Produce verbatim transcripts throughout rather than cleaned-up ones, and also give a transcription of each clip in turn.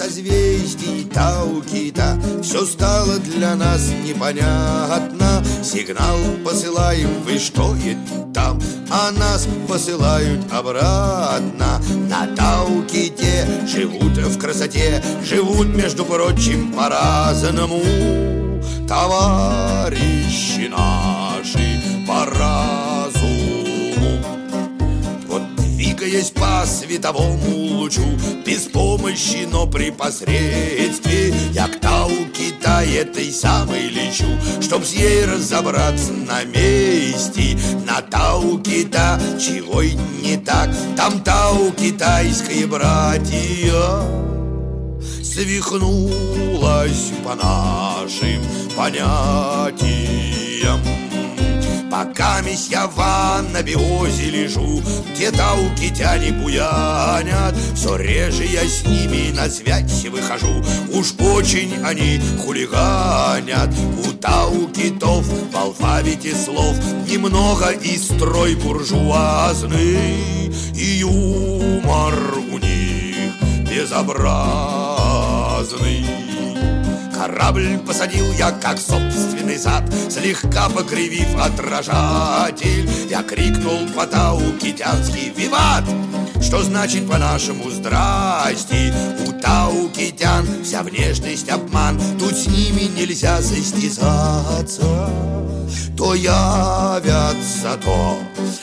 созвездий Тау-Кита все стало для нас непонятно. Сигнал посылаем, вы что это там? А нас посылают обратно. На Тау-Ките живут в красоте, живут, между прочим, по-разному. Товарищи наши по разуму. Вот двигаясь по световому лучу, без помощи, но при посредстве, я к Тау-Кита этой самой лечу, чтоб с ей разобраться на месте. На Тау-Кита чего и не так, там Тау-Китайское братья свихнулась по нашим понятиям. Пока месть я в анабиозе лежу, где таукитяне буянят, все реже я с ними на связь выхожу. Уж очень они хулиганят. У таукитов в алфавите слов немного и строй буржуазный, и юмор у них безобразный. Корабль посадил я, как собственный зад, слегка покривив отражатель. Я крикнул по-таукитянски «Виват!», что значит по-нашему «Здрасте!». У таукитян вся внешность обман, тут с ними нельзя состязаться. То явятся, то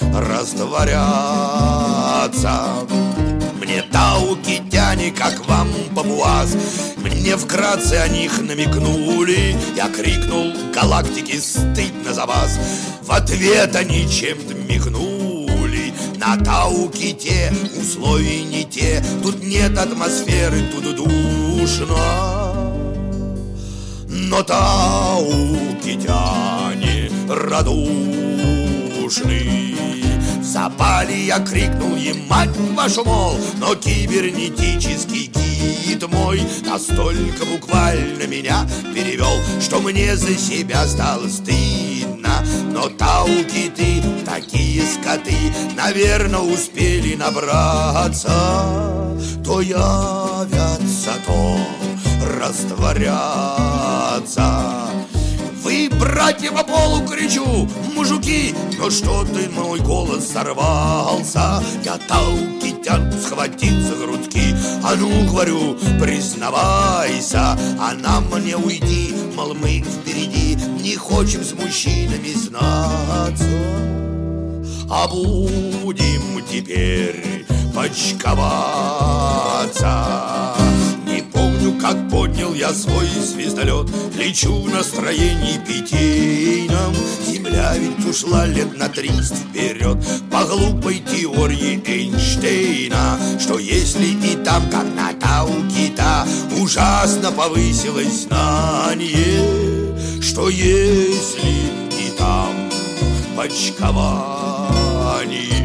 растворятся. Мне таукитяне, как вам папуас, мне вкратце о них намекнули. Я крикнул «Галактики, стыдно за вас!». В ответ они чем-то мигнули. На Тау-Ките условия не те, тут нет атмосферы, тут душно. Но таукитяне радушны. В запале я крикнул им «Мать вашу, мол!», но кибернетический гид мой настолько буквально меня перевел, что мне за себя стало стыдно. Но таукиты, такие скоты, наверное, успели набраться. То явятся, то растворятся. Вы, братья, по полу кричу, мужики, но что-то мой голос сорвался. Я таукитян схватил за грудки. А ну, говорю, признавайся. А нам мне уйди, мол, мы впереди, не хочем с мужчинами знаться. А будем теперь почковаться. Не помню, как поднял я свой звездолет, лечу в настроении питейном. Земля ведь ушла лет на триста вперед по глупой теории Эйнштейна, что если и там, как на Тау-Кита, ужасно повысилось знание, что если и там почкование.